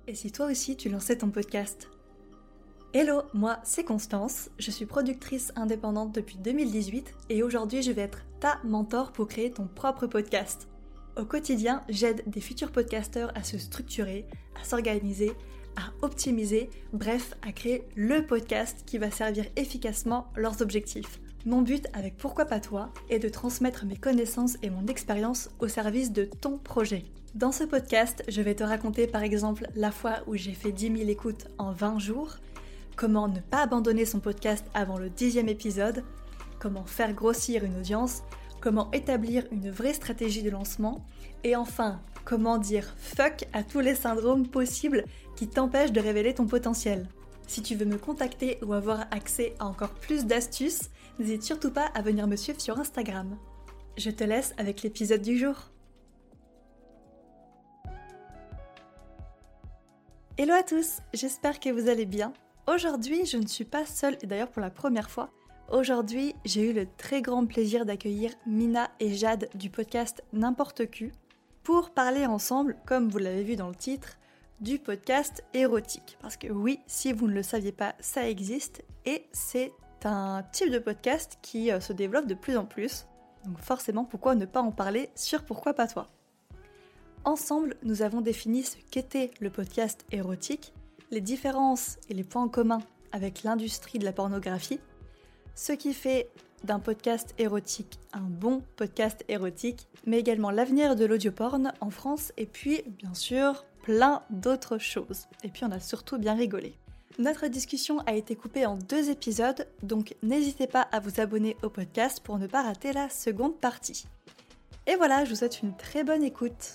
Et si toi aussi tu lançais ton podcast? Hello, moi c'est Constance, je suis productrice indépendante depuis 2018 et aujourd'hui je vais être ta mentor pour créer ton propre podcast. Au quotidien, j'aide des futurs podcasteurs à se structurer, à s'organiser, à optimiser, bref, à créer le podcast qui va servir efficacement leurs objectifs. Mon but avec Pourquoi pas toi est de transmettre mes connaissances et mon expérience au service de ton projet. Dans ce podcast, je vais te raconter par exemple la fois où j'ai fait 10 000 écoutes en 20 jours, comment ne pas abandonner son podcast avant le 10e épisode, comment faire grossir une audience, comment établir une vraie stratégie de lancement, et enfin, comment dire fuck à tous les syndromes possibles qui t'empêchent de révéler ton potentiel. Si tu veux me contacter ou avoir accès à encore plus d'astuces, n'hésite surtout pas à venir me suivre sur Instagram. Je te laisse avec l'épisode du jour. Hello à tous, j'espère que vous allez bien. Aujourd'hui, je ne suis pas seule, et d'ailleurs pour la première fois. Aujourd'hui, j'ai eu le très grand plaisir d'accueillir Mina et Jade du podcast N'importe Q pour parler ensemble, comme vous l'avez vu dans le titre, du podcast érotique. Parce que oui, si vous ne le saviez pas, ça existe et c'est un type de podcast qui se développe de plus en plus. Donc forcément, pourquoi ne pas en parler sur Pourquoi pas toi ? Ensemble, nous avons défini ce qu'était le podcast érotique, les différences et les points communs avec l'industrie de la pornographie, ce qui fait d'un podcast érotique un bon podcast érotique, mais également l'avenir de l'audioporn en France et puis, bien sûr, plein d'autres choses. Et puis on a surtout bien rigolé. Notre discussion a été coupée en 2 épisodes, donc n'hésitez pas à vous abonner au podcast pour ne pas rater la seconde partie. Et voilà, je vous souhaite une très bonne écoute.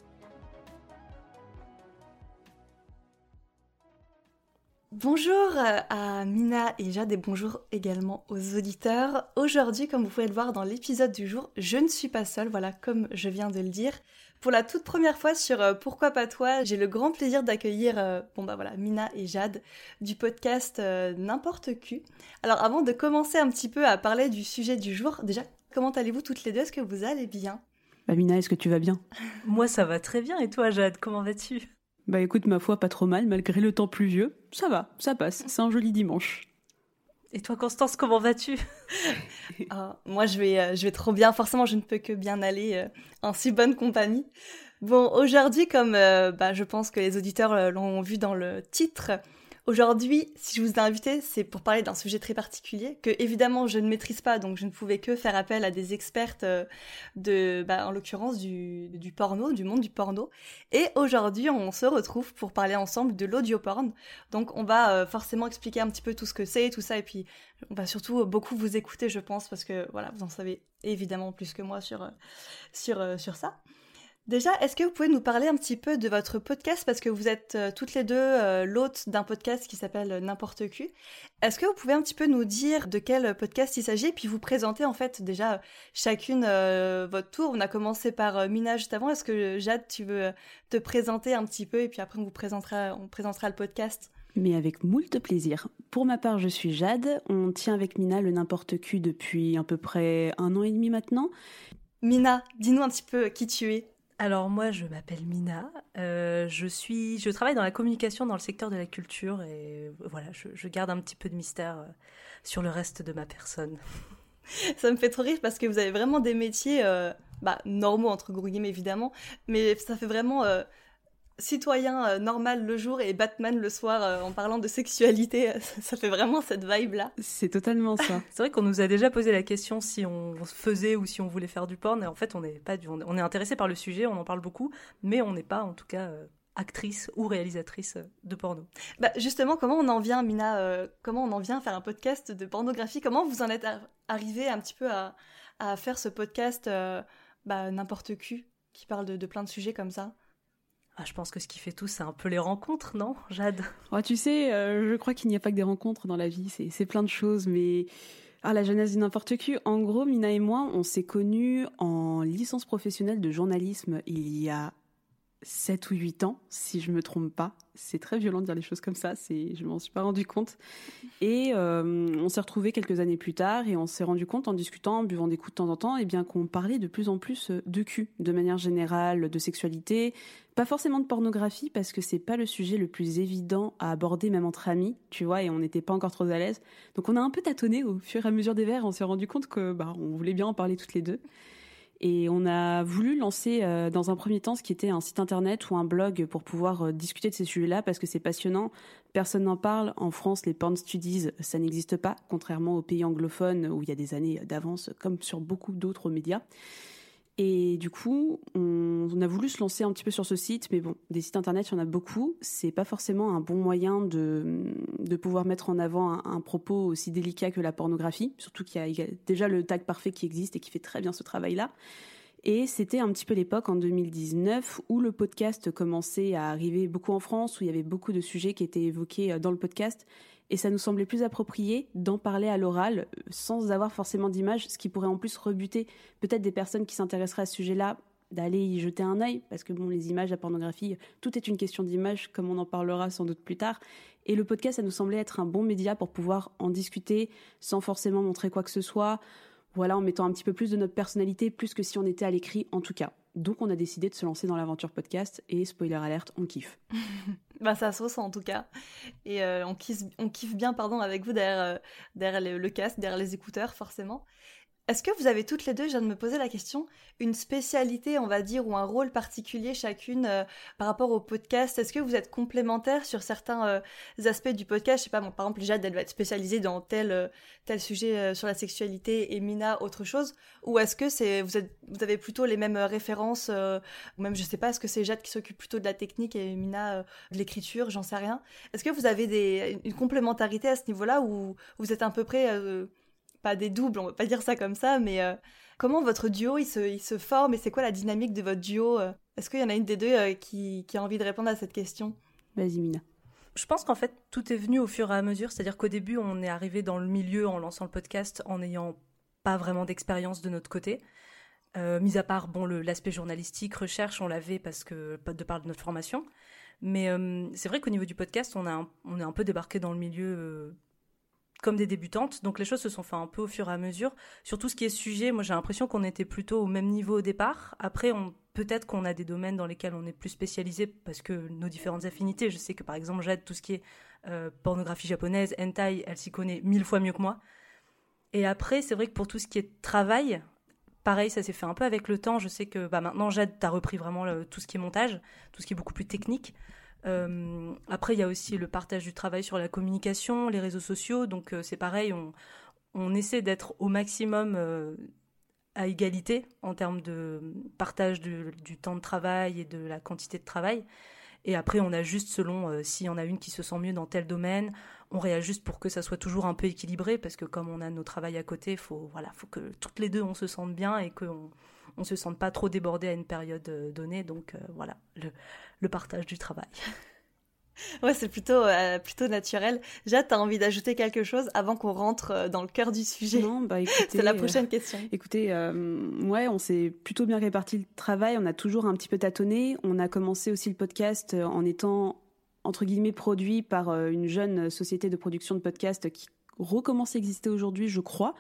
Bonjour à Mina et Jade et bonjour également aux auditeurs. Aujourd'hui, comme vous pouvez le voir dans l'épisode du jour, je ne suis pas seule, voilà, comme je viens de le dire. Pour la toute première fois sur Pourquoi pas toi, j'ai le grand plaisir d'accueillir Mina et Jade du podcast N'importe Q. Alors avant de commencer un petit peu à parler du sujet du jour, déjà, comment allez-vous toutes les deux? Est-ce que vous allez bien? Mina, est-ce que tu vas bien? Moi ça va très bien, et toi Jade, comment vas-tu? Bah écoute, ma foi, pas trop mal, malgré le temps pluvieux. Ça va, ça passe, c'est un joli dimanche. Et toi Constance, comment vas-tu? Moi je vais trop bien, forcément je ne peux que bien aller en si bonne compagnie. Bon, aujourd'hui, comme je pense que les auditeurs l'ont vu dans le titre, aujourd'hui, si je vous ai invité, c'est pour parler d'un sujet très particulier que évidemment je ne maîtrise pas, donc je ne pouvais que faire appel à des expertes en l'occurrence du porno, du monde du porno. Et aujourd'hui, on se retrouve pour parler ensemble de l'audioporn. Donc on va forcément expliquer un petit peu tout ce que c'est, tout ça, et puis on va surtout beaucoup vous écouter, je pense, parce que voilà, vous en savez évidemment plus que moi sur ça. Déjà, est-ce que vous pouvez nous parler un petit peu de votre podcast, parce que vous êtes toutes les deux l'hôte d'un podcast qui s'appelle N'importe Q. Est-ce que vous pouvez un petit peu nous dire de quel podcast il s'agit, et puis vous présenter en fait déjà chacune votre tour. On a commencé par Mina juste avant. Est-ce que Jade, tu veux te présenter un petit peu, et puis après on présentera le podcast? Mais avec moult plaisir. Pour ma part, je suis Jade. On tient avec Mina le N'importe Q depuis à peu près 1 an et demi maintenant. Mina, dis-nous un petit peu qui tu es. Alors moi je m'appelle Mina, je travaille dans la communication dans le secteur de la culture et voilà, je garde un petit peu de mystère sur le reste de ma personne. Ça me fait trop rire parce que vous avez vraiment des métiers normaux entre guillemets évidemment, mais ça fait vraiment citoyen normal le jour et Batman le soir en parlant de sexualité. Ça fait vraiment cette vibe-là. C'est totalement ça. C'est vrai qu'on nous a déjà posé la question si on faisait ou si on voulait faire du porn, et en fait on est intéressé par le sujet, on en parle beaucoup, mais on n'est pas en tout cas actrice ou réalisatrice de porno. Justement, comment on en vient, Mina, comment on en vient à faire un podcast de pornographie? Comment vous en êtes arrivé un petit peu à faire ce podcast N'importe Q, qui parle de plein de sujets comme ça? Je pense que ce qui fait tout, c'est un peu les rencontres, non, Jade? Tu sais, je crois qu'il n'y a pas que des rencontres dans la vie, c'est plein de choses, mais... la jeunesse du N'importe Q, en gros, Mina et moi, on s'est connus en licence professionnelle de journalisme il y a 7 ou 8 ans, si je me trompe pas. C'est très violent de dire les choses comme ça, je m'en suis pas rendu compte. Et on s'est retrouvés quelques années plus tard et on s'est rendu compte en discutant, en buvant des coups de temps en temps, eh bien, qu'on parlait de plus en plus de cul, de manière générale, de sexualité, pas forcément de pornographie parce que c'est pas le sujet le plus évident à aborder même entre amis, tu vois, et on n'était pas encore trop à l'aise. Donc on a un peu tâtonné au fur et à mesure des verres, on s'est rendu compte que on voulait bien en parler toutes les deux. Et on a voulu lancer dans un premier temps ce qui était un site internet ou un blog pour pouvoir discuter de ces sujets-là parce que c'est passionnant. Personne n'en parle. En France, les porn studies, ça n'existe pas, contrairement aux pays anglophones où il y a des années d'avance, comme sur beaucoup d'autres médias. Et du coup, on a voulu se lancer un petit peu sur ce site, mais bon, des sites internet, il y en a beaucoup. C'est pas forcément un bon moyen de pouvoir mettre en avant un propos aussi délicat que la pornographie, surtout qu'il y a déjà le tag parfait qui existe et qui fait très bien ce travail-là. Et c'était un petit peu l'époque, en 2019, où le podcast commençait à arriver beaucoup en France, où il y avait beaucoup de sujets qui étaient évoqués dans le podcast. Et ça nous semblait plus approprié d'en parler à l'oral, sans avoir forcément d'image, ce qui pourrait en plus rebuter peut-être des personnes qui s'intéresseraient à ce sujet-là, d'aller y jeter un œil, parce que bon, les images, la pornographie, tout est une question d'image, comme on en parlera sans doute plus tard. Et le podcast, ça nous semblait être un bon média pour pouvoir en discuter, sans forcément montrer quoi que ce soit, voilà, en mettant un petit peu plus de notre personnalité, plus que si on était à l'écrit en tout cas. Donc on a décidé de se lancer dans l'aventure podcast et spoiler alerte, on kiffe. Ça se ressent en tout cas. Et on kiffe bien avec vous derrière le casque, derrière les écouteurs forcément. Est-ce que vous avez toutes les deux, je viens de me poser la question, une spécialité, on va dire, ou un rôle particulier chacune par rapport au podcast? Est-ce que vous êtes complémentaires sur certains aspects du podcast? Je sais pas, par exemple, Jade, elle va être spécialisée dans tel sujet sur la sexualité et Mina, autre chose. Ou est-ce que vous avez plutôt les mêmes références ou même, je sais pas, est-ce que c'est Jade qui s'occupe plutôt de la technique et Mina de l'écriture? J'en sais rien. Est-ce que vous avez une complémentarité à ce niveau-là ou vous êtes à peu près... pas des doubles, on va pas dire ça comme ça, mais comment votre duo il se forme et c'est quoi la dynamique de votre duo? Est-ce qu'il y en a une des deux qui a envie de répondre à cette question? Vas-y Mina. Je pense qu'en fait tout est venu au fur et à mesure, c'est-à-dire qu'au début on est arrivé dans le milieu en lançant le podcast en n'ayant pas vraiment d'expérience de notre côté. Mis à part l'aspect journalistique, recherche, on l'avait parce que de par notre formation, mais c'est vrai qu'au niveau du podcast on est un peu débarqué dans le milieu comme des débutantes, donc les choses se sont faites un peu au fur et à mesure. Sur tout ce qui est sujet, moi j'ai l'impression qu'on était plutôt au même niveau au départ. Après, peut-être qu'on a des domaines dans lesquels on est plus spécialisé parce que nos différentes affinités. Je sais que par exemple Jade, tout ce qui est pornographie japonaise, hentai, elle s'y connaît 1000 fois mieux que moi. Et après, c'est vrai que pour tout ce qui est travail, pareil, ça s'est fait un peu avec le temps. Je sais que maintenant Jade, t'as repris vraiment tout ce qui est montage, tout ce qui est beaucoup plus technique. Après il y a aussi le partage du travail sur la communication, les réseaux sociaux, donc c'est pareil, on essaie d'être au maximum à égalité en termes de partage du temps de travail et de la quantité de travail, et après on ajuste selon s'il y en a une qui se sent mieux dans tel domaine, on réajuste pour que ça soit toujours un peu équilibré, parce que comme on a nos travails à côté, faut que toutes les deux on se sente bien et qu'on on se sente pas trop débordé à une période donnée, donc voilà, le partage du travail. Ouais, c'est plutôt naturel. Jade, t'as envie d'ajouter quelque chose avant qu'on rentre dans le cœur du sujet? Non, écoutez, c'est la prochaine question. Écoutez, ouais, on s'est plutôt bien réparti le travail, on a toujours un petit peu tâtonné. On a commencé aussi le podcast en étant, entre guillemets, produit par une jeune société de production de podcasts qui recommence à exister aujourd'hui, je crois.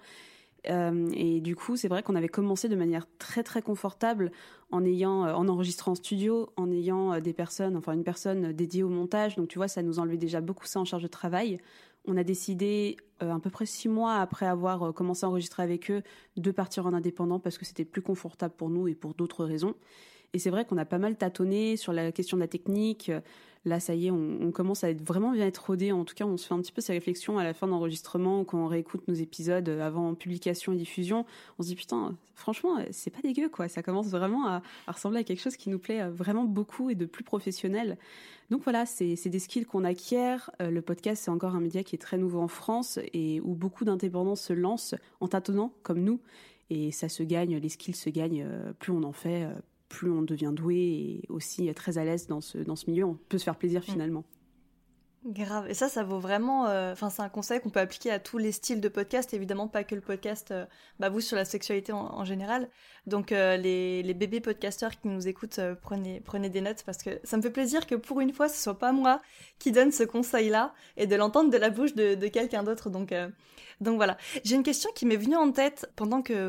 Et du coup, c'est vrai qu'on avait commencé de manière très très confortable en enregistrant en studio, en ayant une personne dédiée au montage. Donc tu vois, ça nous enlevait déjà beaucoup ça en charge de travail. On a décidé, à peu près 6 mois après avoir commencé à enregistrer avec eux, de partir en indépendant parce que c'était plus confortable pour nous et pour d'autres raisons. Et c'est vrai qu'on a pas mal tâtonné sur la question de la technique. Là, ça y est, on commence à être vraiment bien être rodé. En tout cas, on se fait un petit peu ces réflexions à la fin d'enregistrement, quand on réécoute nos épisodes avant publication et diffusion. On se dit, putain, franchement, c'est pas dégueu, quoi. Ça commence vraiment à ressembler à quelque chose qui nous plaît vraiment beaucoup et de plus professionnel. Donc voilà, c'est des skills qu'on acquiert. Le podcast, c'est encore un média qui est très nouveau en France et où beaucoup d'indépendants se lancent en tâtonnant, comme nous. Et ça se gagne, les skills se gagnent, plus on en fait, plus on devient doué et aussi très à l'aise dans ce milieu. On peut se faire plaisir finalement. Grave. Et ça vaut vraiment. Enfin, c'est un conseil qu'on peut appliquer à tous les styles de podcast, évidemment, pas que le podcast, vous, sur la sexualité en général. Donc, les bébés podcasteurs qui nous écoutent, prenez des notes parce que ça me fait plaisir que pour une fois, ce soit pas moi qui donne ce conseil-là et de l'entendre de la bouche de quelqu'un d'autre. Donc voilà. J'ai une question qui m'est venue en tête pendant que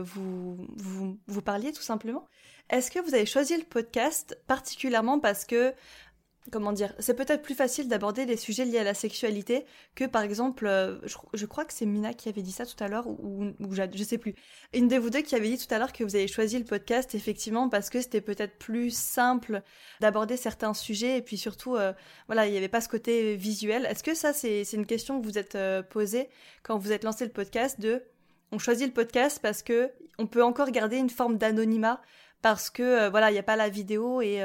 vous parliez, tout simplement. Est-ce que vous avez choisi le podcast particulièrement parce que comment dire, c'est peut-être plus facile d'aborder les sujets liés à la sexualité que par exemple, je crois que c'est Mina qui avait dit ça tout à l'heure ou Jade, je sais plus. Une de vous deux qui avait dit tout à l'heure que vous avez choisi le podcast effectivement parce que c'était peut-être plus simple d'aborder certains sujets et puis surtout, voilà, il n'y avait pas ce côté visuel. Est-ce que ça c'est une question que vous êtes posée quand vous êtes lancé le podcast on choisit le podcast parce que on peut encore garder une forme d'anonymat parce que voilà, il n'y a pas la vidéo et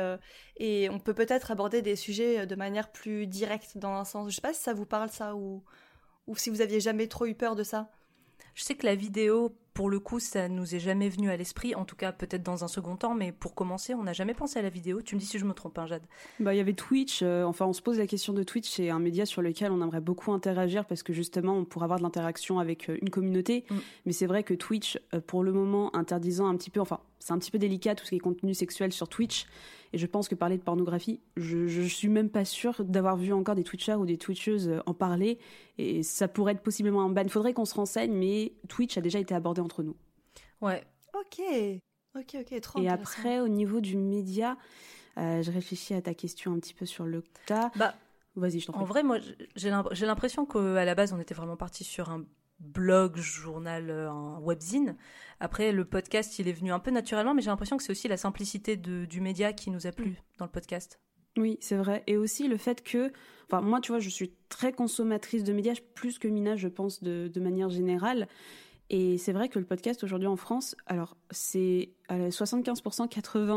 on peut peut-être aborder des sujets de manière plus directe dans un sens. Je sais pas si ça vous parle ça ou si vous aviez jamais trop eu peur de ça. Je sais que la vidéo, pour le coup, ça nous est jamais venu à l'esprit, en tout cas peut-être dans un second temps, mais pour commencer, on n'a jamais pensé à la vidéo. Tu me dis si je me trompe, hein, Jade. Il y avait Twitch, on se pose la question de Twitch, c'est un média sur lequel on aimerait beaucoup interagir parce que justement on pourrait avoir de l'interaction avec une communauté, mais c'est vrai que Twitch, pour le moment, interdisant un petit peu, c'est un petit peu délicat tout ce qui est contenu sexuel sur Twitch, et je pense que parler de pornographie, je suis même pas sûre d'avoir vu encore des Twitchers ou des Twitcheuses en parler, et ça pourrait être possiblement un ban. Il faudrait qu'on se renseigne, mais Twitch a déjà été abordé entre nous. Ouais. Ok, trop intéressant. Et après, au niveau du média, je réfléchis à ta question un petit peu sur le tas. Vas-y, je t'en prie. En vrai, moi, j'ai l'impression qu'à la base, on était vraiment parti sur un blog, journal, un webzine. Après, le podcast, il est venu un peu naturellement, mais j'ai l'impression que c'est aussi la simplicité du média qui nous a plu dans le podcast. Oui, c'est vrai. Et aussi le fait que... moi, tu vois, je suis très consommatrice de médias, plus que Mina, je pense, de manière générale. Et c'est vrai que le podcast, aujourd'hui en France, alors, c'est 75%,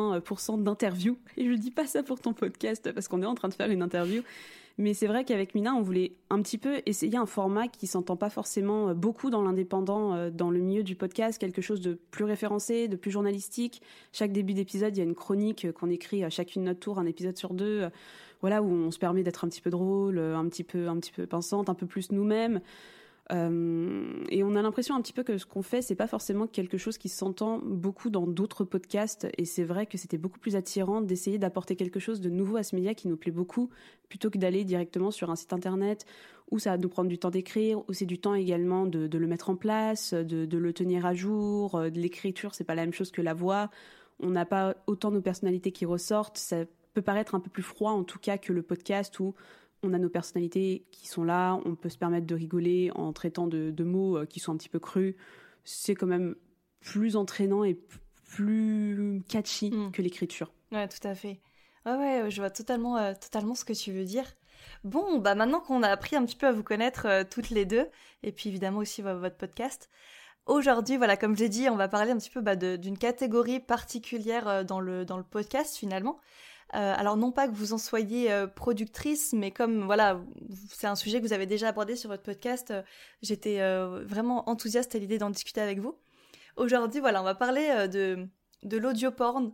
80% d'interviews. Et je dis pas ça pour ton podcast, parce qu'on est en train de faire une interview. Mais c'est vrai qu'avec Mina, on voulait un petit peu essayer un format qui s'entend pas forcément beaucoup dans l'indépendant, dans le milieu du podcast, quelque chose de plus référencé, de plus journalistique. Chaque début d'épisode, il y a une chronique qu'on écrit à chacune notre tour, un épisode sur deux, voilà, où on se permet d'être un petit peu drôle, un petit peu pincante, un peu plus nous-mêmes. Et on a l'impression un petit peu que ce qu'on fait, c'est pas forcément quelque chose qui s'entend beaucoup dans d'autres podcasts, et c'est vrai que c'était beaucoup plus attirant d'essayer d'apporter quelque chose de nouveau à ce média qui nous plaît beaucoup, plutôt que d'aller directement sur un site internet où ça va nous prendre du temps d'écrire, où c'est du temps également de le mettre en place, de le tenir à jour, de l'écriture, c'est pas la même chose que la voix, on n'a pas autant nos personnalités qui ressortent, ça peut paraître un peu plus froid en tout cas que le podcast où on a nos personnalités qui sont là, on peut se permettre de rigoler en traitant de mots qui sont un petit peu crus. C'est quand même plus entraînant et plus catchy que l'écriture. Ouais, tout à fait. Ouais, je vois totalement ce que tu veux dire. Bon, maintenant qu'on a appris un petit peu à vous connaître toutes les deux, et puis évidemment aussi votre podcast, aujourd'hui, voilà, comme je l'ai dit, on va parler un petit peu d'une catégorie particulière dans le podcast finalement. Alors non pas que vous en soyez productrice, mais comme voilà, c'est un sujet que vous avez déjà abordé sur votre podcast, j'étais vraiment enthousiaste à l'idée d'en discuter avec vous. Aujourd'hui, voilà, on va parler de l'audio porn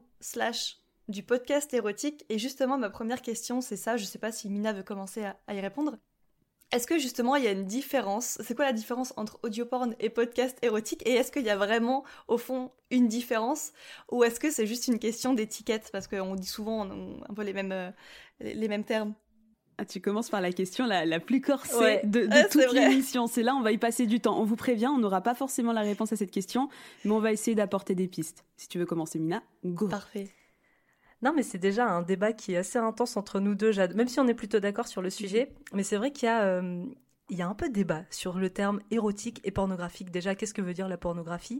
/ du podcast érotique. Et justement, ma première question, c'est ça. Je sais pas si Mina veut commencer à y répondre. Est-ce que justement il y a une différence? C'est quoi la différence entre audio porn et podcast érotique? Et est-ce qu'il y a vraiment au fond une différence? Ou est-ce que c'est juste une question d'étiquette? Parce qu'on dit souvent un peu les mêmes termes. Ah, tu commences par la question la plus corsée ouais. de toute l'émission. C'est là, on va y passer du temps. On vous prévient, on n'aura pas forcément la réponse à cette question, mais on va essayer d'apporter des pistes. Si tu veux commencer, Mina, go. Parfait. Non, mais c'est déjà un débat qui est assez intense entre nous deux, Jade, même si on est plutôt d'accord sur le sujet. Mais c'est vrai qu'il y a un peu de débat sur le terme érotique et pornographique. Déjà, qu'est-ce que veut dire la pornographie?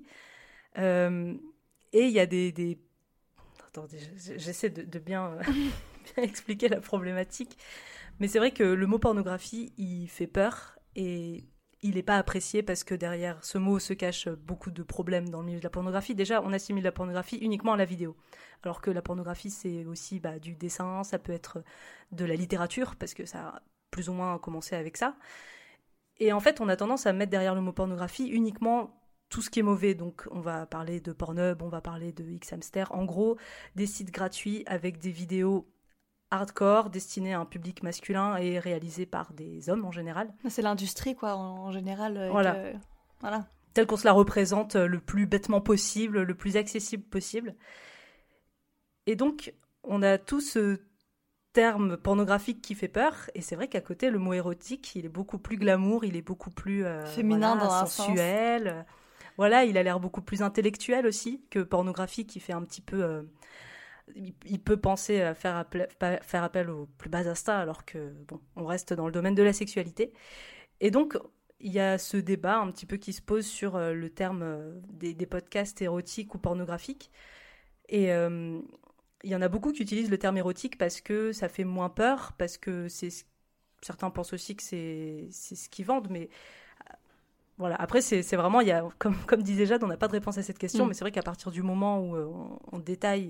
Et il y a des... Attendez, j'essaie de bien expliquer la problématique. Mais c'est vrai que le mot pornographie, il fait peur et il n'est pas apprécié parce que derrière ce mot se cachent beaucoup de problèmes dans le milieu de la pornographie. Déjà, on assimile la pornographie uniquement à la vidéo. Alors que la pornographie, c'est aussi du dessin, ça peut être de la littérature, parce que ça a plus ou moins commencé avec ça. Et en fait, on a tendance à mettre derrière le mot pornographie uniquement tout ce qui est mauvais. Donc, on va parler de Pornhub, on va parler de Xhamster. En gros, des sites gratuits avec des vidéos hardcore, destiné à un public masculin et réalisé par des hommes en général. C'est l'industrie, quoi, en général. Voilà. Voilà. Telle qu'on se la représente le plus bêtement possible, le plus accessible possible. Et donc, on a tout ce terme pornographique qui fait peur, et c'est vrai qu'à côté, le mot érotique, il est beaucoup plus glamour, il est beaucoup plus féminin, dans un sensuel. Voilà, il a l'air beaucoup plus intellectuel aussi que pornographique, qui fait un petit peu... il peut penser à faire appel au plus bas instincts, alors que, bon, on reste dans le domaine de la sexualité. Et donc, il y a ce débat un petit peu qui se pose sur le terme des podcasts érotiques ou pornographiques. Et il y en a beaucoup qui utilisent le terme érotique parce que ça fait moins peur, parce que certains pensent aussi que c'est ce qu'ils vendent, mais voilà. Après, c'est vraiment, il y a, comme disait Jade, on n'a pas de réponse à cette question, mais c'est vrai qu'à partir du moment où on détaille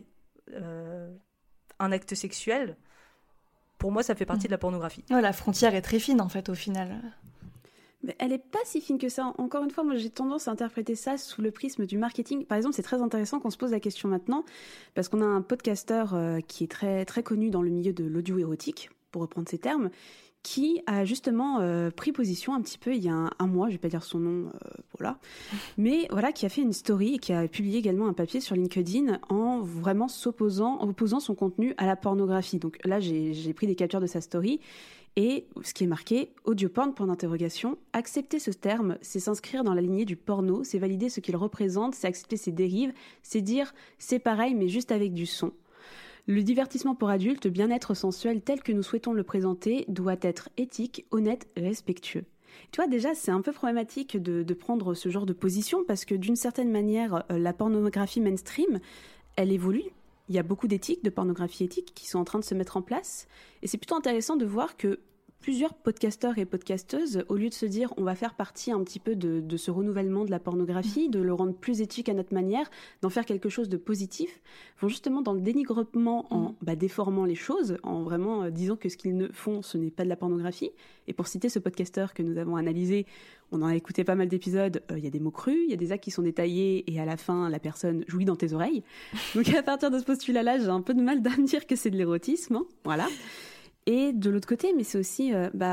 un acte sexuel, pour moi, ça fait partie de la pornographie. Ouais, la frontière est très fine, en fait, au final. Mais elle n'est pas si fine que ça. Encore une fois, moi, j'ai tendance à interpréter ça sous le prisme du marketing. Par exemple, c'est très intéressant qu'on se pose la question maintenant, parce qu'on a un podcasteur qui est très, très connu dans le milieu de l'audio érotique, pour reprendre ces termes, qui a justement pris position un petit peu il y a un mois, je ne vais pas dire son nom, voilà, mais voilà, qui a fait une story et qui a publié également un papier sur LinkedIn en vraiment opposant son contenu à la pornographie. Donc là, j'ai pris des captures de sa story. Et ce qui est marqué, audioporn, point d'interrogation, accepter ce terme, c'est s'inscrire dans la lignée du porno, c'est valider ce qu'il représente, c'est accepter ses dérives, c'est dire c'est pareil mais juste avec du son. Le divertissement pour adultes, bien-être sensuel tel que nous souhaitons le présenter, doit être éthique, honnête, respectueux. Tu vois, déjà, c'est un peu problématique de prendre ce genre de position parce que d'une certaine manière, la pornographie mainstream, elle évolue. Il y a beaucoup d'éthiques, de pornographie éthique qui sont en train de se mettre en place. Et c'est plutôt intéressant de voir que plusieurs podcasteurs et podcasteuses, au lieu de se dire on va faire partie un petit peu de ce renouvellement de la pornographie, de le rendre plus éthique à notre manière, d'en faire quelque chose de positif, vont justement dans le dénigrement en déformant les choses, en vraiment disant que ce qu'ils ne font, ce n'est pas de la pornographie. Et pour citer ce podcasteur que nous avons analysé, on en a écouté pas mal d'épisodes, il y a des mots crus, il y a des actes qui sont détaillés et à la fin, la personne jouit dans tes oreilles. Donc à partir de ce postulat-là, j'ai un peu de mal à me dire que c'est de l'érotisme, hein, voilà. Et de l'autre côté, mais c'est aussi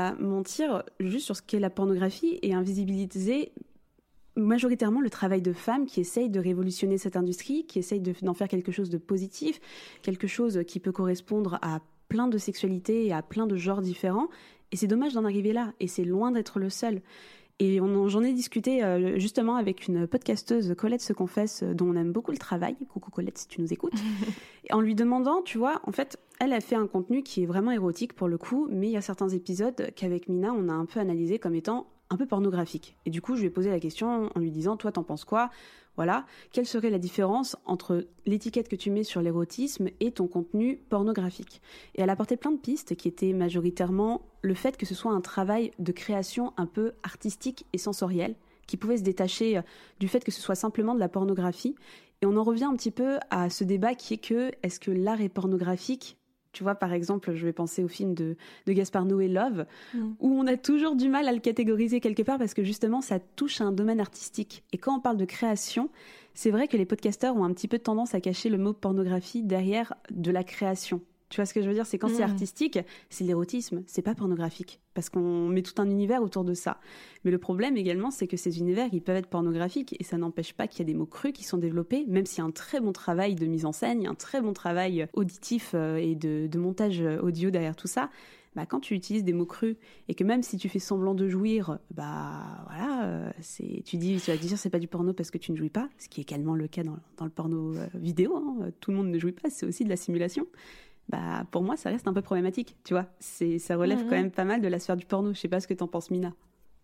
mentir juste sur ce qu'est la pornographie et invisibiliser majoritairement le travail de femmes qui essayent de révolutionner cette industrie, qui essayent d'en faire quelque chose de positif, quelque chose qui peut correspondre à plein de sexualités et à plein de genres différents. Et c'est dommage d'en arriver là, et c'est loin d'être le seul. Et j'en ai discuté justement avec une podcasteuse, Colette se confesse, dont on aime beaucoup le travail. Coucou Colette, si tu nous écoutes. Et en lui demandant, tu vois, en fait, elle a fait un contenu qui est vraiment érotique pour le coup, mais il y a certains épisodes qu'avec Mina, on a un peu analysé comme étant un peu pornographiques. Et du coup, je lui ai posé la question en lui disant, toi, t'en penses quoi ? Voilà, quelle serait la différence entre l'étiquette que tu mets sur l'érotisme et ton contenu pornographique ? Et elle a apporté plein de pistes qui étaient majoritairement le fait que ce soit un travail de création un peu artistique et sensoriel, qui pouvait se détacher du fait que ce soit simplement de la pornographie. Et on en revient un petit peu à ce débat qui est que, est-ce que l'art est pornographique ? Tu vois, par exemple, je vais penser au film de Gaspard Noé, Love, où on a toujours du mal à le catégoriser quelque part parce que justement, ça touche à un domaine artistique. Et quand on parle de création, c'est vrai que les podcasteurs ont un petit peu tendance à cacher le mot pornographie derrière de la création. Tu vois ce que je veux dire ? C'est quand c'est artistique, c'est l'érotisme, c'est pas pornographique. Parce qu'on met tout un univers autour de ça. Mais le problème également, c'est que ces univers, ils peuvent être pornographiques et ça n'empêche pas qu'il y a des mots crus qui sont développés, même s'il y a un très bon travail de mise en scène, un très bon travail auditif et de montage audio derrière tout ça. Bah, quand tu utilises des mots crus et que même si tu fais semblant de jouir, bah voilà, tu vas dire c'est pas du porno parce que tu ne jouis pas, ce qui est également le cas dans le porno vidéo. Hein, tout le monde ne jouit pas, c'est aussi de la simulation. Bah, pour moi, ça reste un peu problématique, tu vois. Ça relève quand même pas mal de la sphère du porno. Je sais pas ce que t'en penses, Mina.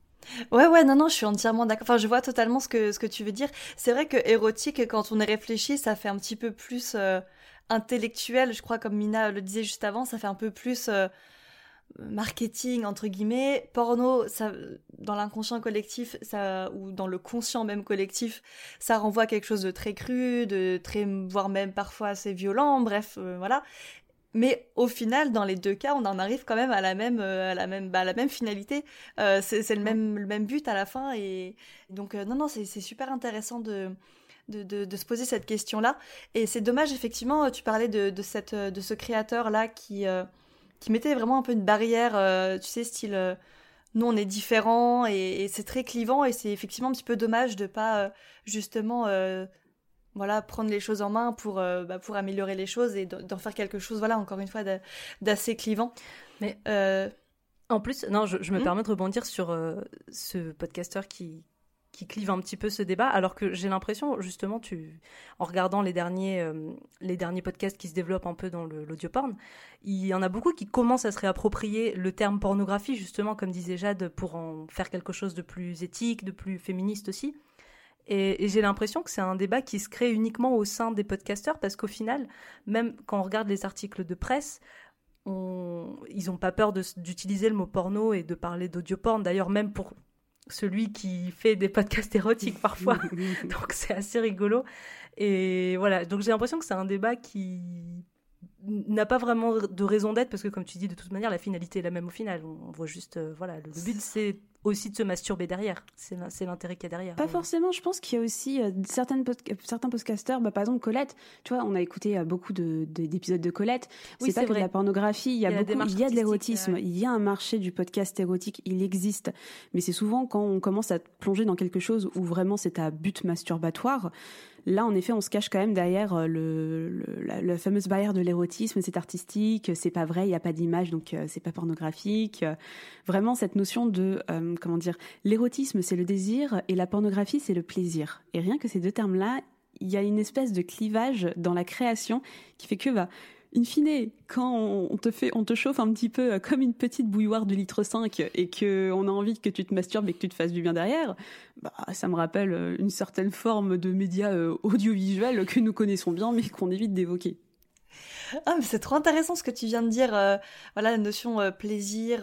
Ouais, non, je suis entièrement d'accord. Enfin, je vois totalement ce que tu veux dire. C'est vrai que érotique, quand on y réfléchit, ça fait un petit peu plus intellectuel. Je crois, comme Mina le disait juste avant, ça fait un peu plus marketing, entre guillemets. Porno, ça, dans l'inconscient collectif, ça, ou dans le conscient même collectif, ça renvoie à quelque chose de très cru, de très, voire même parfois assez violent. Bref, voilà. Mais au final, dans les deux cas, on en arrive quand même à la même finalité. C'est le même but à la fin. Et donc, non, c'est super intéressant de de se poser cette question-là. Et c'est dommage, effectivement, tu parlais de ce créateur-là qui mettait vraiment un peu une barrière, tu sais, style, nous on est différents et c'est très clivant et c'est effectivement un petit peu dommage de pas justement voilà, prendre les choses en main pour améliorer les choses et d'en faire quelque chose, voilà, encore une fois, d'assez clivant. Mais en plus, non, je me permets de rebondir sur ce podcasteur qui clive un petit peu ce débat, alors que j'ai l'impression, justement, en regardant les derniers podcasts qui se développent un peu dans l'audio-porn, il y en a beaucoup qui commencent à se réapproprier le terme pornographie, justement, comme disait Jade, pour en faire quelque chose de plus éthique, de plus féministe aussi. Et j'ai l'impression que c'est un débat qui se crée uniquement au sein des podcasteurs, parce qu'au final, même quand on regarde les articles de presse, ils n'ont pas peur d'utiliser le mot porno et de parler d'audio-porn, d'ailleurs même pour celui qui fait des podcasts érotiques parfois, donc c'est assez rigolo. Et voilà, donc j'ai l'impression que c'est un débat qui n'a pas vraiment de raison d'être, parce que comme tu dis, de toute manière, la finalité est la même au final. On voit juste, voilà, le but c'est aussi de se masturber derrière. C'est l'intérêt qu'il y a derrière. Pas forcément, je pense qu'il y a aussi certains podcasteurs, par exemple Colette, tu vois, on a écouté beaucoup d'épisodes de Colette, c'est pas que de la pornographie, il y a de l'érotisme, il y a un marché du podcast érotique, il existe, mais c'est souvent quand on commence à plonger dans quelque chose où vraiment c'est à but masturbatoire. Là, en effet, on se cache quand même derrière la fameuse barrière de l'érotisme, c'est artistique, c'est pas vrai, il n'y a pas d'image, donc c'est pas pornographique. Vraiment, cette notion de, l'érotisme, c'est le désir, et la pornographie, c'est le plaisir. Et rien que ces deux termes-là, il y a une espèce de clivage dans la création qui fait que, in fine, quand on te chauffe un petit peu comme une petite bouilloire de litre 5 et qu'on a envie que tu te masturbes et que tu te fasses du bien derrière, ça me rappelle une certaine forme de média audiovisuel que nous connaissons bien mais qu'on évite d'évoquer. Ah, mais c'est trop intéressant ce que tu viens de dire, voilà, la notion plaisir,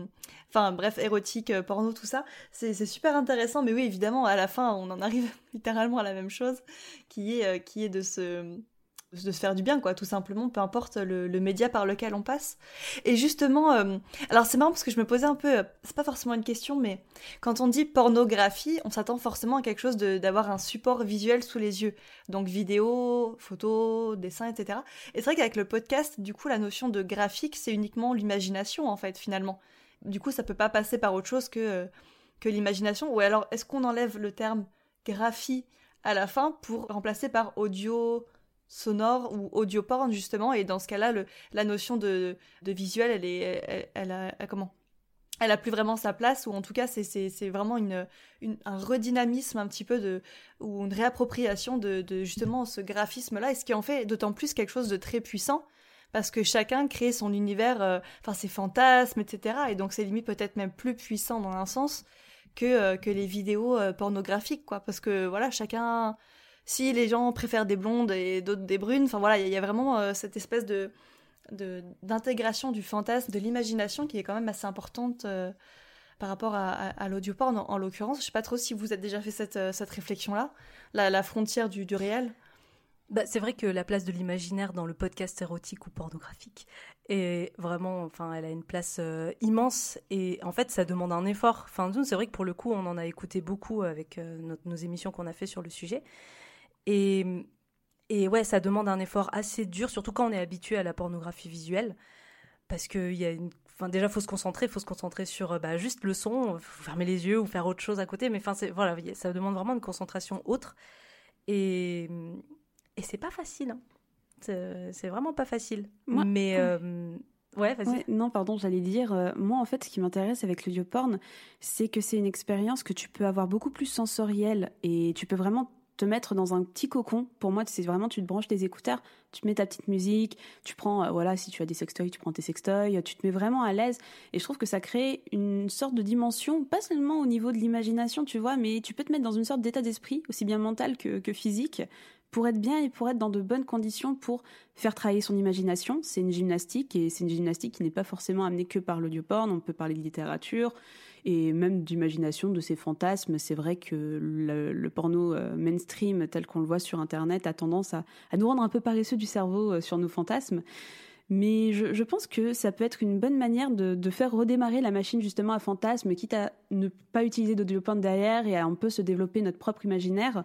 bref, érotique, porno, tout ça, c'est super intéressant, mais oui, évidemment, à la fin, on en arrive littéralement à la même chose, qui est de se faire du bien, quoi, tout simplement, peu importe le média par lequel on passe. Et justement, alors c'est marrant parce que je me posais un peu, c'est pas forcément une question, mais quand on dit pornographie, on s'attend forcément à quelque chose d'avoir un support visuel sous les yeux. Donc vidéo, photo, dessin, etc. Et c'est vrai qu'avec le podcast, du coup, la notion de graphique, c'est uniquement l'imagination, en fait, finalement. Du coup, ça peut pas passer par autre chose que l'imagination. Ou alors, est-ce qu'on enlève le terme graphie à la fin pour remplacer par audio sonore ou audio porn, justement, et dans ce cas-là, la notion de visuel, elle a plus vraiment sa place, ou en tout cas c'est vraiment un redynamisme un petit peu ou une réappropriation de justement ce graphisme-là, et ce qui en fait d'autant plus quelque chose de très puissant, parce que chacun crée son univers, ses fantasmes, etc. Et donc c'est limite peut-être même plus puissant dans un sens que les vidéos pornographiques, quoi, parce que voilà, chacun... Si les gens préfèrent des blondes et d'autres des brunes, enfin voilà, il y a vraiment cette espèce d'intégration du fantasme, de l'imagination qui est quand même assez importante par rapport à l'audioporn en l'occurrence. Je sais pas trop si vous avez déjà fait cette réflexion-là, la frontière du réel. C'est vrai que la place de l'imaginaire dans le podcast érotique ou pornographique est vraiment, elle a une place immense, et en fait ça demande un effort. Nous, c'est vrai que pour le coup on en a écouté beaucoup avec nos émissions qu'on a fait sur le sujet. Et ouais, ça demande un effort assez dur, surtout quand on est habitué à la pornographie visuelle, parce que déjà faut se concentrer sur juste le son, faut fermer les yeux ou faire autre chose à côté, mais voilà, ça demande vraiment une concentration autre, et c'est pas facile, hein. C'est vraiment pas facile. Mais ouais, vas-y. Ouais, non, pardon, j'allais dire, moi en fait ce qui m'intéresse avec l'audioporn, c'est que c'est une expérience que tu peux avoir beaucoup plus sensorielle, et tu peux vraiment te mettre dans un petit cocon. Pour moi, c'est vraiment, tu te branches tes écouteurs, tu te mets ta petite musique, tu prends, si tu as des sextoys, tu prends tes sextoys, tu te mets vraiment à l'aise, et je trouve que ça crée une sorte de dimension, pas seulement au niveau de l'imagination, tu vois, mais tu peux te mettre dans une sorte d'état d'esprit, aussi bien mental que physique, pour être bien et pour être dans de bonnes conditions pour faire travailler son imagination. C'est une gymnastique, et c'est une gymnastique qui n'est pas forcément amenée que par l'audioporn. On peut parler de littérature et même d'imagination, de ses fantasmes. C'est vrai que le porno mainstream, tel qu'on le voit sur Internet, a tendance à nous rendre un peu paresseux du cerveau sur nos fantasmes. Mais je pense que ça peut être une bonne manière de faire redémarrer la machine justement à fantasmes, quitte à ne pas utiliser d'audioporn derrière et à un peu se développer notre propre imaginaire.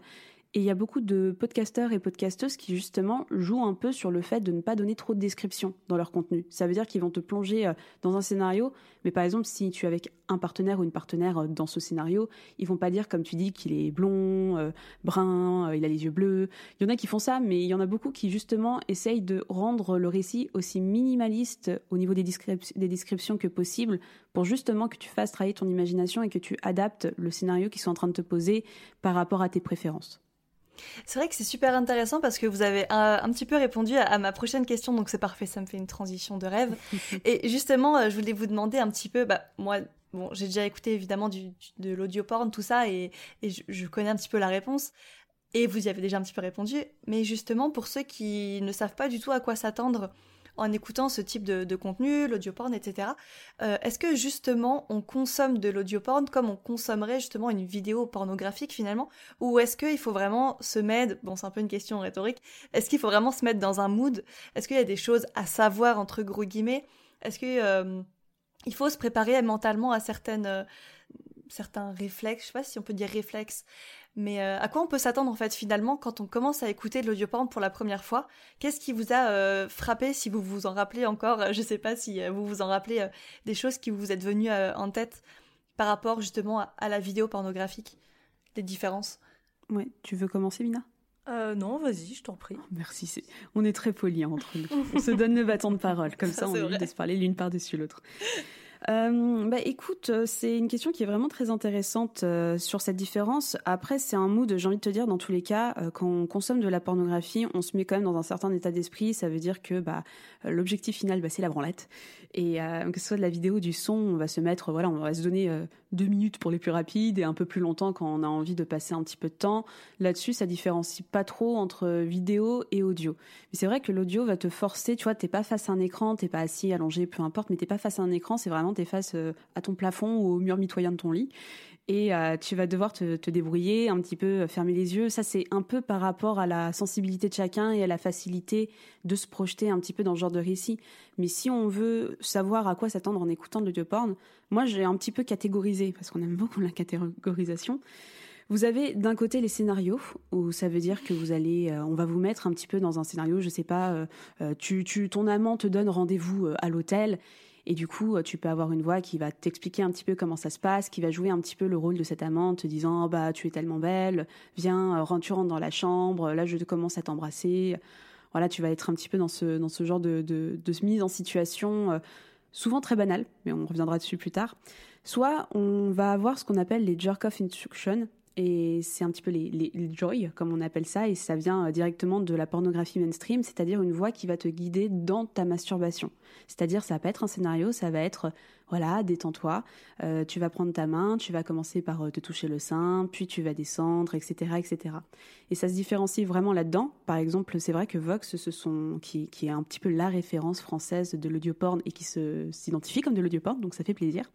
Et il y a beaucoup de podcasteurs et podcasteuses qui justement jouent un peu sur le fait de ne pas donner trop de descriptions dans leur contenu. Ça veut dire qu'ils vont te plonger dans un scénario, mais par exemple si tu es avec un partenaire ou une partenaire dans ce scénario, ils vont pas dire comme tu dis qu'il est blond, brun, il a les yeux bleus. Il y en a qui font ça, mais il y en a beaucoup qui justement essayent de rendre le récit aussi minimaliste au niveau des descriptions que possible pour justement que tu fasses travailler ton imagination et que tu adaptes le scénario qu'ils sont en train de te poser par rapport à tes préférences. C'est vrai que c'est super intéressant parce que vous avez un petit peu répondu à ma prochaine question, donc c'est parfait, ça me fait une transition de rêve. Et justement, je voulais vous demander un petit peu, moi, bon, j'ai déjà écouté évidemment de l'audio porn, tout ça, et je connais un petit peu la réponse, et vous y avez déjà un petit peu répondu, mais justement, pour ceux qui ne savent pas du tout à quoi s'attendre en écoutant ce type de contenu, l'audio porn, etc. Est-ce que justement on consomme de l'audio porn comme on consommerait justement une vidéo pornographique finalement, ou est-ce qu'il faut vraiment se mettre, bon c'est un peu une question rhétorique, est-ce qu'il faut vraiment se mettre dans un mood? Est-ce qu'il y a des choses à savoir entre gros guillemets? Est-ce que il faut se préparer mentalement à certains réflexes, je sais pas si on peut dire réflexes, mais à quoi on peut s'attendre en fait finalement quand on commence à écouter de l'audio porn pour la première fois? Qu'est-ce qui vous a frappé, si vous vous en rappelez encore? Je sais pas si vous vous en rappelez des choses qui vous êtes venues en tête par rapport justement à la vidéo pornographique, des différences. Ouais, tu veux commencer, Mina? Non, vas-y, je t'en prie. Merci, on est très polis entre nous. On se donne le bâton de parole, comme ça on évite de se parler l'une par-dessus l'autre. Écoute, c'est une question qui est vraiment très intéressante sur cette différence. Après, c'est un mood, j'ai envie de te dire, dans tous les cas, quand on consomme de la pornographie, on se met quand même dans un certain état d'esprit. Ça veut dire que l'objectif final, c'est la branlette. Et que ce soit de la vidéo, du son, on va se mettre, on va se donner 2 minutes pour les plus rapides et un peu plus longtemps quand on a envie de passer un petit peu de temps. Là-dessus, ça différencie pas trop entre vidéo et audio. Mais c'est vrai que l'audio va te forcer, tu vois, t'es pas face à un écran, t'es pas assis, allongé, peu importe, mais t'es pas face à un écran, c'est vraiment t'es face à ton plafond ou au mur mitoyen de ton lit. Et tu vas devoir te débrouiller, un petit peu fermer les yeux. Ça, c'est un peu par rapport à la sensibilité de chacun et à la facilité de se projeter un petit peu dans ce genre de récit. Mais si on veut savoir à quoi s'attendre en écoutant de l'audio porn, moi, j'ai un petit peu catégorisé, parce qu'on aime beaucoup la catégorisation. Vous avez d'un côté les scénarios, où ça veut dire que vous allez, on va vous mettre un petit peu dans un scénario, je sais pas, ton amant te donne rendez-vous à l'hôtel. Et du coup, tu peux avoir une voix qui va t'expliquer un petit peu comment ça se passe, qui va jouer un petit peu le rôle de cette amante, te disant tu es tellement belle, viens, tu rentres dans la chambre, là je commence à t'embrasser. Voilà, tu vas être un petit peu dans ce genre de mise en situation, souvent très banale, mais on reviendra dessus plus tard. Soit on va avoir ce qu'on appelle les jerk-off instructions, et c'est un petit peu les joy, comme on appelle ça, et ça vient directement de la pornographie mainstream, c'est-à-dire une voix qui va te guider dans ta masturbation. C'est-à-dire, ça va pas être un scénario, ça va être, détends-toi, tu vas prendre ta main, tu vas commencer par te toucher le sein, puis tu vas descendre, etc., etc. Et ça se différencie vraiment là-dedans. Par exemple, c'est vrai que Vox, qui est un petit peu la référence française de l'audio porn et qui s'identifie comme de l'audio porn, donc ça fait plaisir,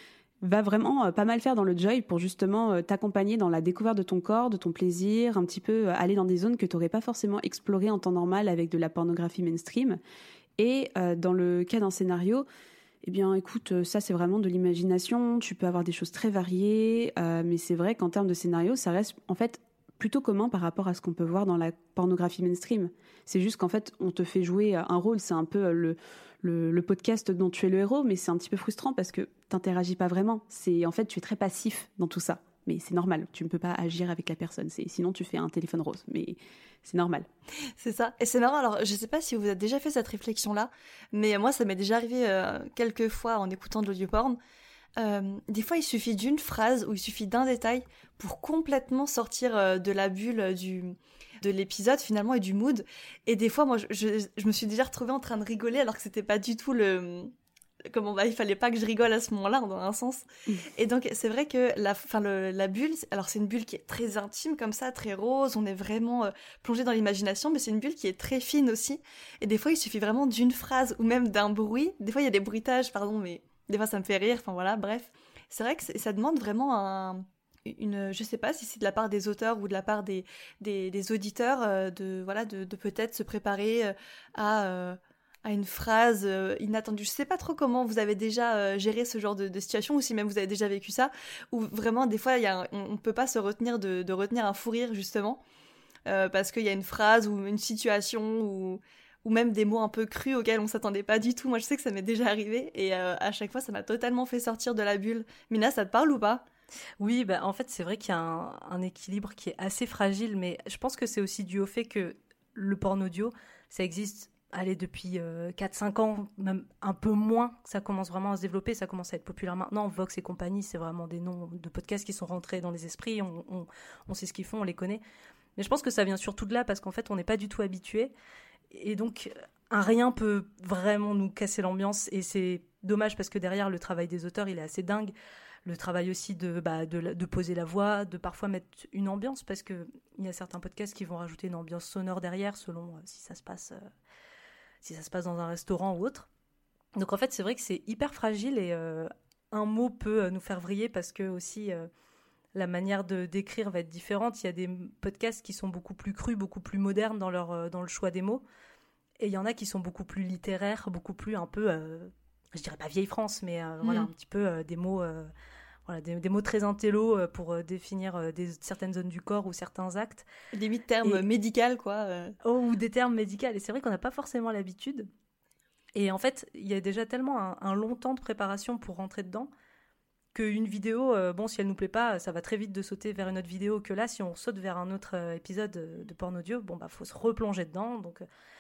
va vraiment pas mal faire dans le joy pour justement t'accompagner dans la découverte de ton corps, de ton plaisir, un petit peu aller dans des zones que tu n'aurais pas forcément explorées en temps normal avec de la pornographie mainstream. Et dans le cas d'un scénario, eh bien écoute, ça c'est vraiment de l'imagination, tu peux avoir des choses très variées, mais c'est vrai qu'en termes de scénario, ça reste en fait plutôt commun par rapport à ce qu'on peut voir dans la pornographie mainstream. C'est juste qu'en fait, on te fait jouer un rôle, c'est un peu le podcast dont tu es le héros, mais c'est un petit peu frustrant parce que t'interagis pas vraiment. En fait, tu es très passif dans tout ça. Mais c'est normal, tu ne peux pas agir avec la personne. Sinon, tu fais un téléphone rose, mais c'est normal. C'est ça. Et c'est marrant, alors je sais pas si vous avez déjà fait cette réflexion-là, mais moi, ça m'est déjà arrivé quelques fois en écoutant de l'audio porn. Des fois, il suffit d'une phrase ou il suffit d'un détail pour complètement sortir de la bulle de l'épisode finalement et du mood. Et des fois, moi, je me suis déjà retrouvée en train de rigoler alors que c'était pas du tout il fallait pas que je rigole à ce moment-là, dans un sens. Et donc, c'est vrai que la bulle, alors c'est une bulle qui est très intime comme ça, très rose, on est vraiment plongé dans l'imagination, mais c'est une bulle qui est très fine aussi. Et des fois, il suffit vraiment d'une phrase ou même d'un bruit. Des fois, il y a des bruitages, pardon, mais des fois, ça me fait rire. Enfin voilà, bref. C'est vrai que ça demande vraiment je sais pas si c'est de la part des auteurs ou de la part des auditeurs de peut-être se préparer à une phrase inattendue. Je sais pas trop comment vous avez déjà géré ce genre de situation, ou si même vous avez déjà vécu ça, où vraiment des fois on peut pas se retenir de retenir un fou rire justement. parce qu'il y a une phrase ou une situation ou même des mots un peu crus auxquels on s'attendait pas du tout. Moi, je sais que ça m'est déjà arrivé et à chaque fois, ça m'a totalement fait sortir de la bulle. Mina, ça te parle ou pas ? Oui, bah, en fait, c'est vrai qu'il y a un équilibre qui est assez fragile, mais je pense que c'est aussi dû au fait que le porn audio, ça existe depuis 4-5 ans, même un peu moins, ça commence vraiment à se développer, ça commence à être populaire maintenant. Vox et compagnie, c'est vraiment des noms de podcasts qui sont rentrés dans les esprits, on sait ce qu'ils font, on les connaît. Mais je pense que ça vient surtout de là, parce qu'en fait, on n'est pas du tout habitué. Et donc, un rien peut vraiment nous casser l'ambiance, et c'est dommage parce que derrière, le travail des auteurs, il est assez dingue. Le travail aussi de poser la voix, de parfois mettre une ambiance, parce qu'il y a certains podcasts qui vont rajouter une ambiance sonore derrière, selon si ça se passe dans un restaurant ou autre. Donc en fait, c'est vrai que c'est hyper fragile, et un mot peut nous faire vriller, parce que aussi la manière de d'écrire va être différente. Il y a des podcasts qui sont beaucoup plus crus, beaucoup plus modernes dans le choix des mots, et il y en a qui sont beaucoup plus littéraires, beaucoup plus un peu, je dirais pas vieille France, mais voilà, un petit peu des mots... Voilà, des mots très intello pour définir certaines zones du corps ou certains actes. Des termes médicaux, quoi. Ou des termes médicaux. Et c'est vrai qu'on n'a pas forcément l'habitude. Et en fait, il y a déjà tellement un long temps de préparation pour rentrer dedans qu'une vidéo, si elle nous plaît pas, ça va très vite de sauter vers une autre vidéo, que là, si on saute vers un autre épisode de porn audio, faut se replonger dedans. Donc,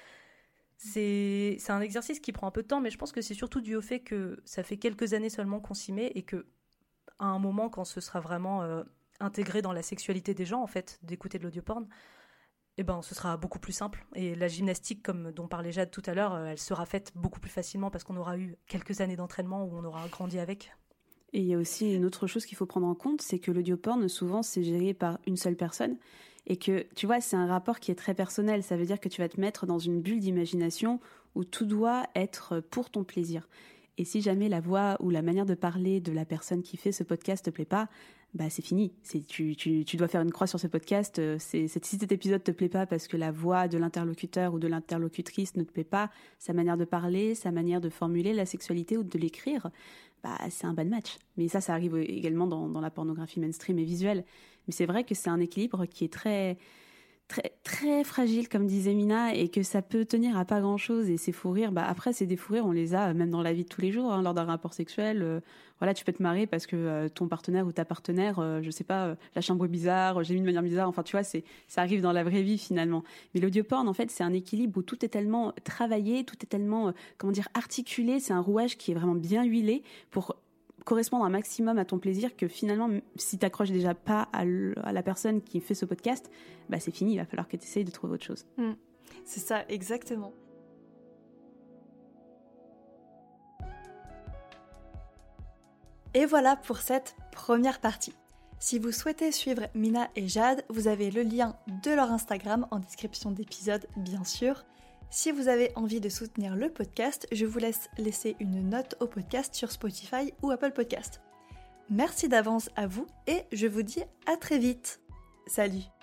c'est un exercice qui prend un peu de temps, mais je pense que c'est surtout dû au fait que ça fait quelques années seulement qu'on s'y met, et que à un moment, quand ce sera vraiment intégré dans la sexualité des gens, en fait, d'écouter de l'audioporn, ce sera beaucoup plus simple. Et la gymnastique, comme dont parlait Jade tout à l'heure, elle sera faite beaucoup plus facilement, parce qu'on aura eu quelques années d'entraînement où on aura grandi avec. Et il y a aussi une autre chose qu'il faut prendre en compte, c'est que l'audioporn, souvent, c'est géré par une seule personne. Et que, tu vois, c'est un rapport qui est très personnel. Ça veut dire que tu vas te mettre dans une bulle d'imagination où tout doit être pour ton plaisir. Et si jamais la voix ou la manière de parler de la personne qui fait ce podcast te plaît pas, c'est fini. Tu dois faire une croix sur ce podcast. Si cet épisode te plaît pas parce que la voix de l'interlocuteur ou de l'interlocutrice ne te plaît pas, sa manière de parler, sa manière de formuler la sexualité ou de l'écrire, c'est un bad match. Mais ça arrive également dans la pornographie mainstream et visuelle. Mais c'est vrai que c'est un équilibre qui est très... très, très fragile, comme disait Mina, et que ça peut tenir à pas grand-chose. Et ces fous rires, après, c'est des fous rires, on les a même dans la vie de tous les jours, lors d'un rapport sexuel. Voilà, tu peux te marrer parce que ton partenaire ou ta partenaire, je sais pas, la chambre est bizarre, j'ai mis de manière bizarre. Enfin, tu vois, ça arrive dans la vraie vie, finalement. Mais l'audioporn, en fait, c'est un équilibre où tout est tellement travaillé, tout est tellement, articulé. C'est un rouage qui est vraiment bien huilé pour correspondre un maximum à ton plaisir, que finalement, si t'accroches déjà pas à la personne qui fait ce podcast, c'est fini, il va falloir que tu essayes de trouver autre chose. C'est ça, exactement. Et voilà pour cette première partie. Si vous souhaitez suivre Mina et Jade, vous avez le lien de leur Instagram en description d'épisode, bien sûr. Si vous avez envie de soutenir le podcast, je vous laisse laisser une note au podcast sur Spotify ou Apple Podcast. Merci d'avance à vous et je vous dis à très vite. Salut!